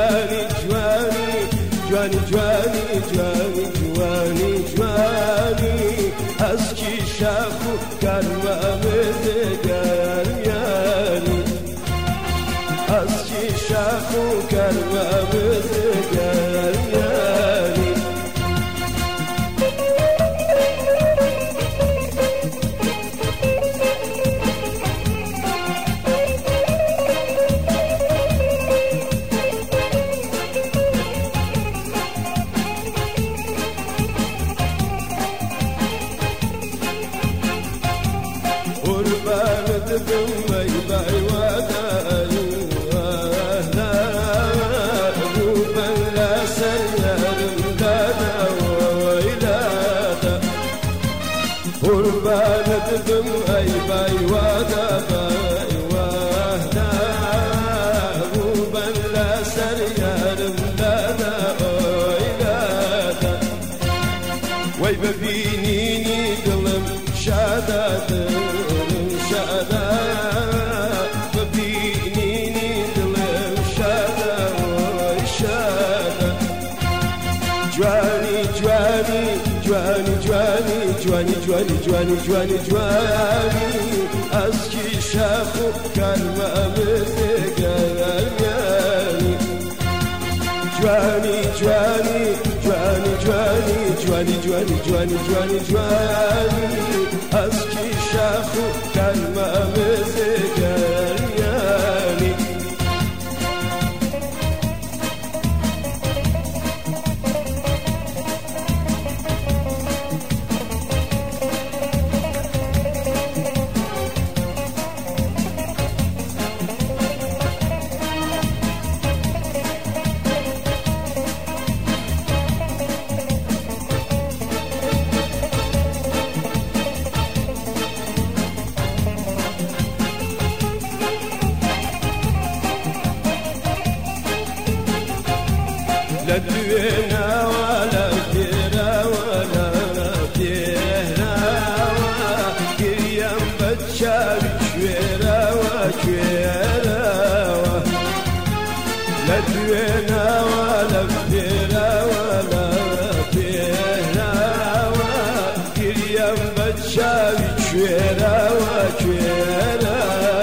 جوانی جوانی جوانی جوانی جوانی جوانی جوانی از کی شاخ و کرمم دگریانی از کی شاخ و کرمم دگریانی قربان ددم ای بای ودای وحدا روبن لا سيارم دادا ويلادا قربان ددم ای بای ودای وحدا روبن لا سيارم دادا ويلادا وای ببینینی دلم شاداد جوانی جوانی جوانی جوانی جوانی جوانی جوانی از کی شاخ و کرمم دگریانی جوانی جوانی جوانی جوانی جوانی جوانی جوانی جوانی جوانی از کی شاخ و کرمم دگریانی لا دوينا ولا كيرا ولا كيرا كريم بتشاوي شويرا وكيرا لا دوينا ولا كيرا ولا كيرا كريم بتشاوي شويرا وكيرا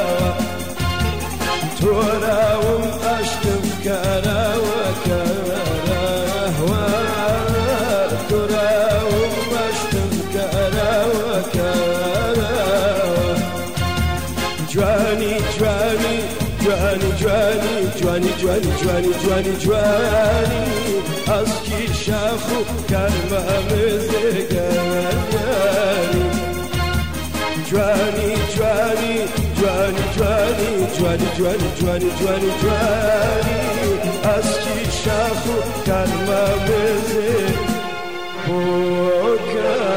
توراوم أشتم كرا وكرا جوانی جوانی جوانی جوانی جوانی جوانی جوانی جوانی جوانی از کی شاخ و کرمم دگریانی جوانی جوانی جوانی جوانی جوانی جوانی جوانی جوانی جوانی از کی شاخ و کرمم دگریانی